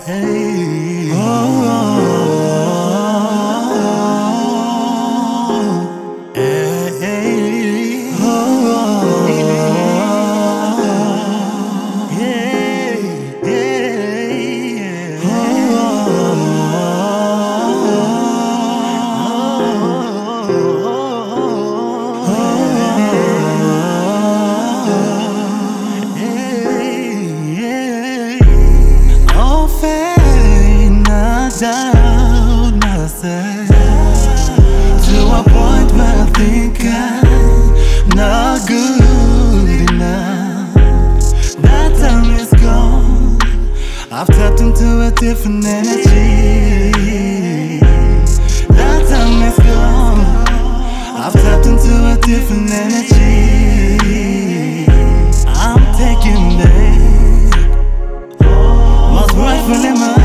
hey. Doubt myself to a point where I think I'm not good enough. That time is gone. I've tapped into a different energy. That time is gone. I've tapped into a different energy. I'm taking back what's rightfully mine.